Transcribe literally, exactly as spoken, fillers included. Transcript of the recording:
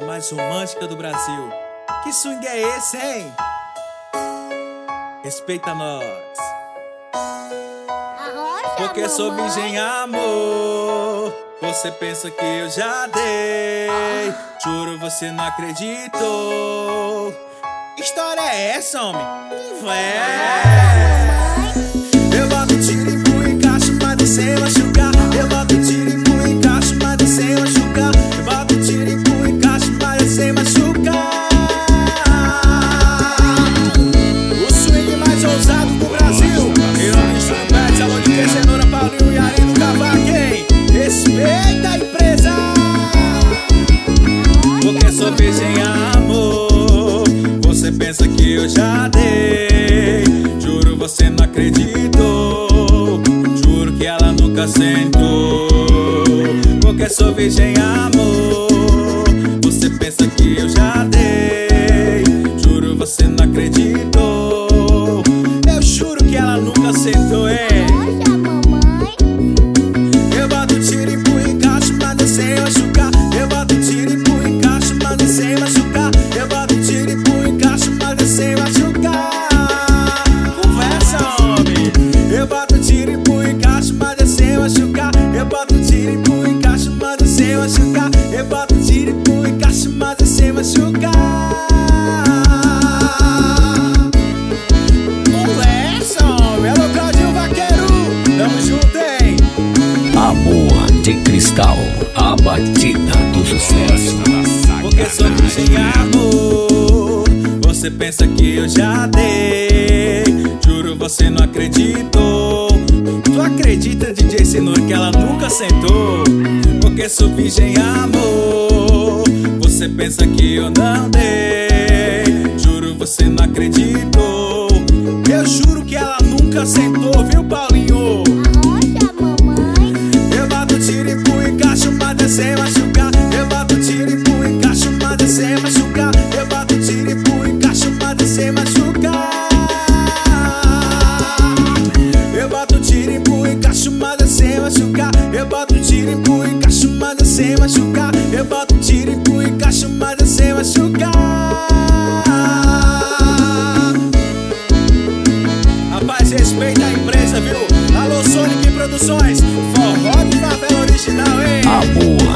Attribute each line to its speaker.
Speaker 1: mais romântica do Brasil. Que swing é esse, hein? Respeita nós. Porque sou virgem, amor. Você pensa que eu já dei. Juro, você não acreditou. Que história é essa, homem? É. Eu boto tiro e punho, encaixo, mas sem machucar. Eu boto tiro e punho, encaixo, mas sem machucar. Eu boto tiro e punho, encaixo, mas sem machucar. O swing mais ousado do Brasil. Eu não estou perto, salão de que cenoura, Paulinho e Ari no cavaco, hein? Respeita a empresa. Porque sou virgem, amor. Você pensa que eu já dei. Juro, você não acreditou. Juro que ela nunca sentou. Porque sou virgem, amor. Você pensa que eu já dei. Juro, você não acreditou. Eu juro que ela nunca sentou, é. Eu boto tiro e punho, encaixo, mas sem machucar. Eu boto tiro e punho, encaixo, mas sem machucar. Eu boto tiro e punho, encaixo, mas sem machucar. Conversa, homem. Eu boto tiro e punho, encaixo, mas sem machucar. Eu boto tiro e punho, encaixo, mas sem machucar. Eu boto tiro e punho, encaixo, mas sem machucar. Conversa, homem. Alô, Claudinho Vaqueiro. Tamo junto, hein?
Speaker 2: Amor de Cristal, a batida do sucesso.
Speaker 1: Porque sou virgem, amor. Você pensa que eu já dei. Juro, você não acreditou. Tu acredita, D J Cenoura, que ela nunca sentou? Porque sou virgem, amor. Você pensa que eu não dei. Juro, você não acreditou. Eu juro que ela nunca sentou, viu, Paulinho? Eu boto tiro e punho, encaixo, mas sem machucar. Eu boto tiro e punho, encaixo, mas sem machucar. Eu boto tiro e punho, encaixo, mas sem machucar. Eu boto tiro e punho, encaixo, mas sem machucar. Eu boto tiro e punho, encaixo, mas sem machucar. Eu boto tiro e punho, encaixo, mas sem machucar. Rapaz, respeita a empresa, viu? Alô, Sonic Produções, forró de favela original, hein?
Speaker 2: Amor